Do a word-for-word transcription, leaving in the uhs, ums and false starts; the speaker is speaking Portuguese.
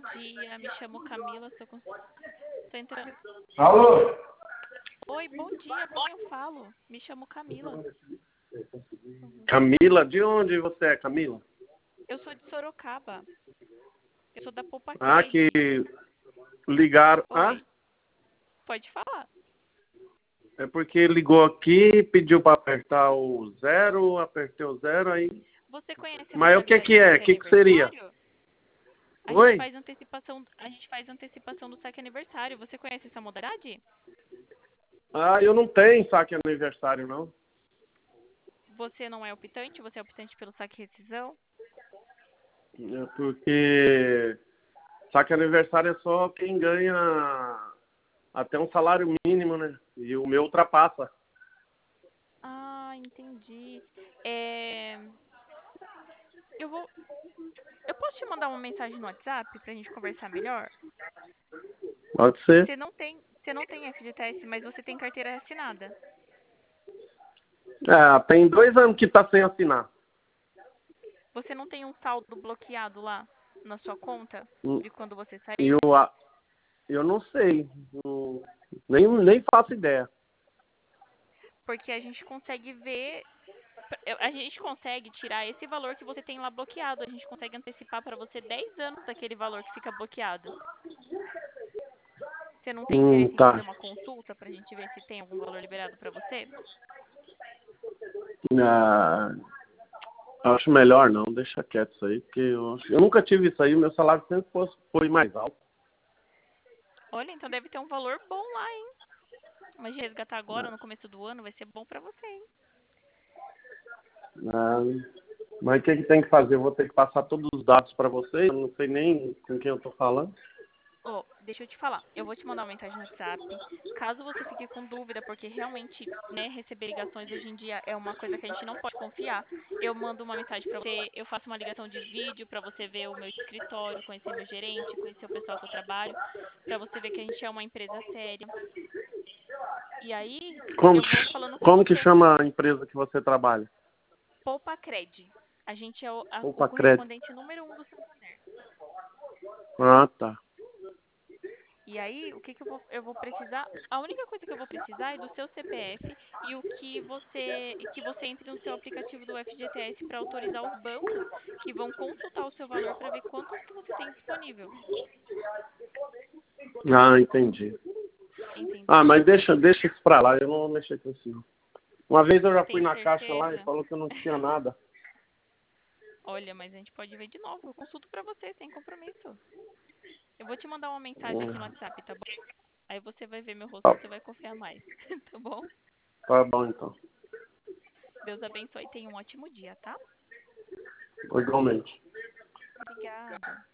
dia, me chamo Camila, sou cons... tô entrando. Alô? Oi, bom dia, quem eu falo? Me chamo Camila. Camila, de onde você é, Camila? Eu sou de Sorocaba. Eu sou da Poupa Ah, que Cred. ligaram. Ah, Oi, pode falar. é porque ligou aqui, pediu para apertar o zero, apertei o zero aí. Você conhece a Mas o que modalidade que do é? O saque que que seria? aniversário? A gente Oi? faz antecipação, a gente faz antecipação do saque aniversário. Você conhece essa modalidade? Ah, eu não tenho saque aniversário, não. Você não é optante, você é optante pelo saque rescisão? É porque saque aniversário é só quem ganha até um salário mínimo, né? E o meu ultrapassa. Ah, entendi. É... Eu vou. Eu posso te mandar uma mensagem no WhatsApp pra gente conversar melhor? Pode ser. Você não tem, você não tem F G T S, mas você tem carteira assinada. É, tem dois anos que tá sem assinar. Você não tem um saldo bloqueado lá na sua conta Hum, de quando você E saiu? eu, a- eu não sei. Não- nem, nem faço ideia. Porque a gente consegue ver, eu- a gente consegue tirar esse valor que você tem lá bloqueado. A gente consegue antecipar para você dez anos daquele valor que fica bloqueado. Você não tem Hum, interesse em fazer tá. uma consulta pra gente ver se tem algum valor liberado pra você? Ah, acho melhor não, deixa quieto isso aí, porque eu, acho- eu nunca tive isso aí, meu salário sempre foi, foi mais alto. Olha, então deve ter um valor bom lá, hein? Mas de resgatar agora, no começo do ano, vai ser bom pra você, hein? Ah, mas o que, que tem que fazer? Eu vou ter que passar todos os dados para vocês, eu não sei nem com quem eu tô falando. Ó, deixa eu te falar. Eu vou te mandar uma mensagem no WhatsApp. Caso você fique com dúvida, porque realmente, né, receber ligações hoje em dia é uma coisa que a gente não pode confiar. Eu mando uma mensagem pra você, eu faço uma ligação de vídeo pra você ver o meu escritório, conhecer meu gerente, conhecer o pessoal que eu trabalho, pra você ver que a gente é uma empresa séria. E aí, Como, eu vou falando com como que você. chama a empresa que você trabalha? Poupa Cred. A gente é o, a- o Opa, crédito. correspondente número um do Santander. Ah, tá. E aí, o que, que eu vou, eu vou precisar? A única coisa que eu vou precisar é do seu C P F e o que você e que você entre no seu aplicativo do F G T S para autorizar os bancos que vão consultar o seu valor para ver quantos que você tem disponível. Ah, entendi. Ah, Entendeu? mas deixa, deixa isso pra lá, eu não vou mexer com isso não. Uma vez eu já fui Tem na caixa lá e certeza? falou que eu não tinha nada. Olha, mas a gente pode ver de novo. Eu consulto para você sem compromisso. Eu vou te mandar uma mensagem aqui no Hum, WhatsApp, tá bom? Aí você vai ver meu rosto, Tá, você vai confiar mais, tá bom? tá bom então. Deus abençoe e tenha um ótimo dia, tá? Igualmente. Obrigada.